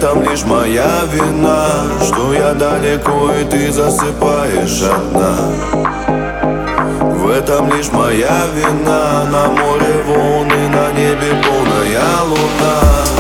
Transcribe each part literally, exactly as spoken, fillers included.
этом лишь моя вина, что я далеко и ты засыпаешь одна. В этом лишь моя вина, на море волны, на небе полная луна.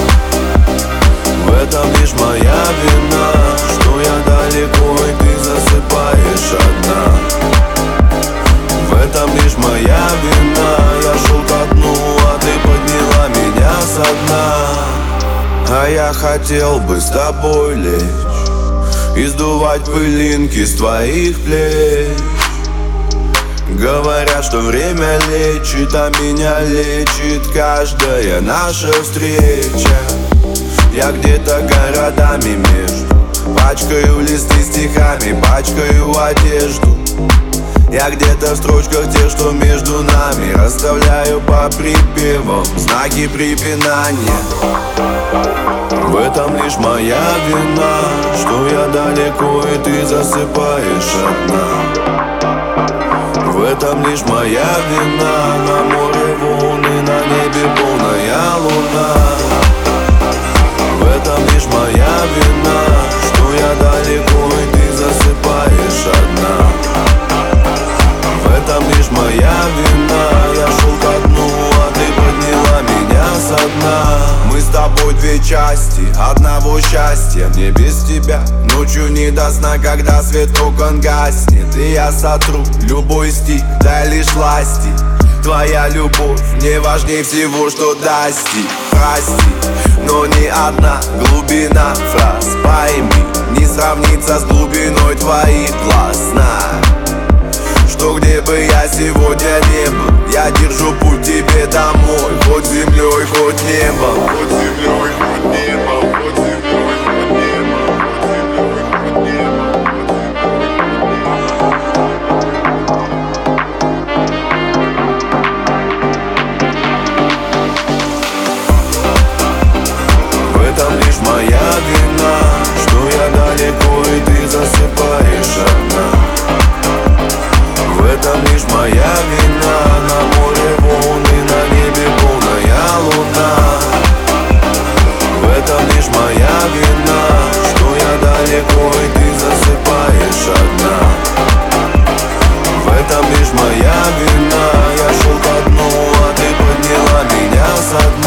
В этом лишь моя вина, что я далеко и ты засыпаешь одна. В этом лишь моя вина, я шел ко дну, а ты подняла меня со дна. А я хотел бы с тобой лечь и сдувать пылинки с твоих плеч. Говорят, что время лечит, а меня лечит каждая наша встреча. Я где-то городами между, пачкаю листы стихами, пачкаю одежду. Я где-то в строчках тех, что между нами, расставляю по припевам знаки препинания. В этом лишь моя вина, что я далеко и ты засыпаешь одна. В этом лишь моя вина, на море волны, на небе полная луна. В этом лишь моя вина, что я далеко и ты засыпаешь одна. В этом лишь моя вина, я шел ко дну, а ты подняла меня со дна. Мы с тобой две части одного счастья, мне без тебя ночью не до сна, когда свет окон гаснет. И я сотру любой стих, дай лишь власти. Твоя любовь мне важнее всего, что достиг. Прости, но ни одна глубина фраз, пойми, не сравнится с глубиной твоих глаз. Знай, что где бы я сегодня не был, я держу путь тебе домой, хоть землей, хоть небом. Хоть землей, хоть небом, хоть землей, хоть небом, хоть землей, хоть небом. В этом лишь моя вина, что я далеко и ты засыпаешь одна. В этом лишь моя вина, на море волны, на небе полная луна. В этом лишь моя вина, что я далеко и ты засыпаешь одна. В этом лишь моя вина, я шел ко дну, а ты подняла меня со дна.